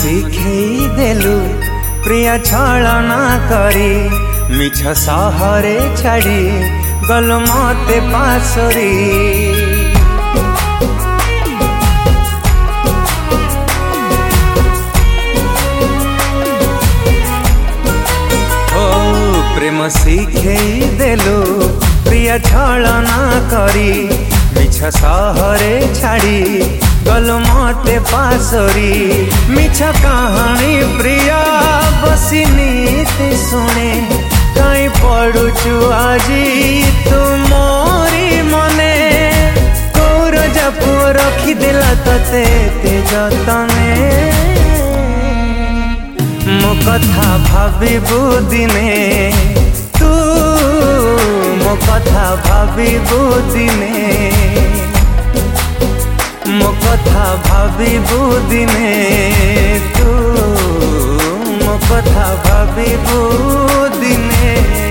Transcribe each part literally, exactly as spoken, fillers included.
शिखेई देलु प्रिया छलना करी मिछ सहरे छाड़ी गल मते पासरी। प्रेम शिखेई देलु प्रिया छलना करी मिछ सहरे छाड़ी गल मते पासरी। मिछ कहानी प्रिया बसी नीति शुणे कहीं पड़ुचु आजी तू मोरी मने कौर जापु रखीदेला तते ते जतने। मो कथा भाबिबु दिने तू मो कथा भाबिबु दिने मो कथा भाबिबु दिने तू मो कथा भाबिबु दिने।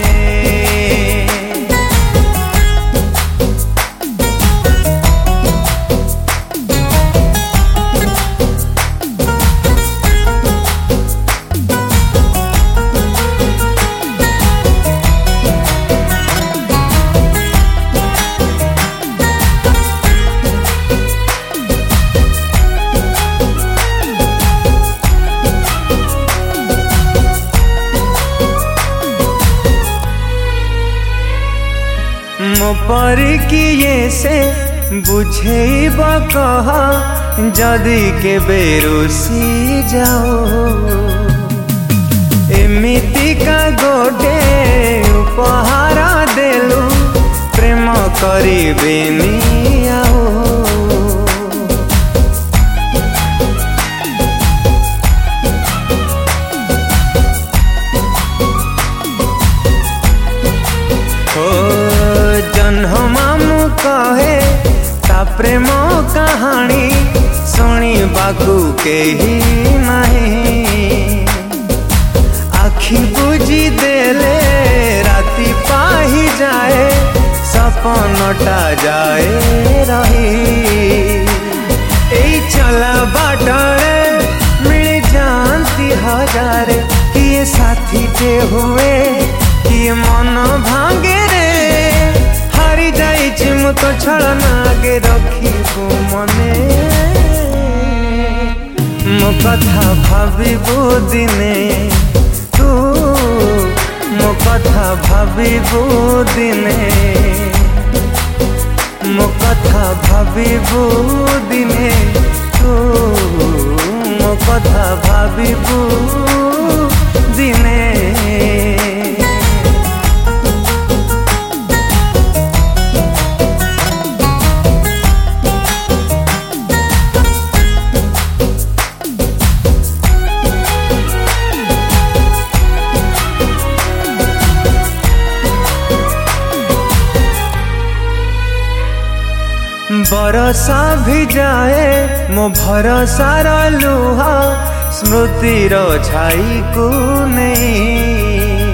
मो पर किए से बुझेब कह जदि के बेरुसी जाओ एमिति का गोटे उपहार देलु प्रेम करिबेनी आओ। मामू कहे ता प्रेम कहानी सुनी बाकू केही नहीं। आखि बुझी देले राति पाही जाए सपनटा जाए रही। एई चला बाटरे मिल जानती हजारे किए साथी टे हुए किए मन भांगे रे। हारी जाइछि मु तो छलना आगे रखिबु मने मो कथा भाबिबु दिने तू मो कथा भाबिबु दिने मो कथा भाबिबु दिने तू मो कथा भाबिबु दिने। बरसा भी जाए मो भरोसा लुहा स्मृतिर छाई को नहीं।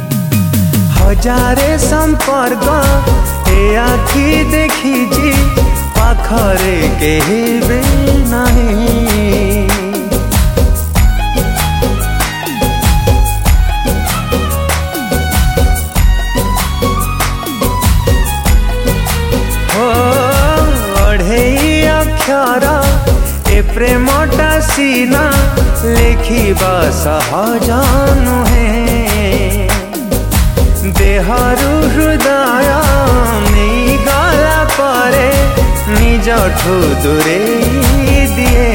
हजारे संपर्क ए आखि देखी पाखरे केही भी नहीं। ए प्रेमटा सीना लेखिबा सहज नुहे। देहरु हृदय नहीं गला परे निजठू दूरे दिए।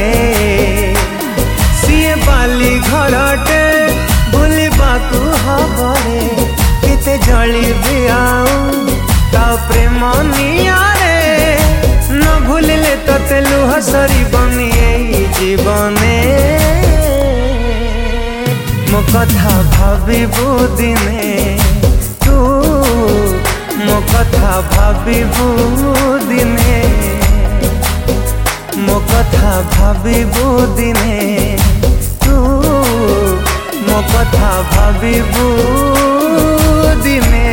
सीए बाली घरटे भूलिबाकू हबरे केते जलिबी आउ ता प्रेम नियारे। न भूलिले तते लुह सरी बनी जीवने मो कथा भाबिबु दिने तू मो कथा भाबिबु दिने मो कथा भाबिबु दिने तू मो कथा भाबिबु दिने।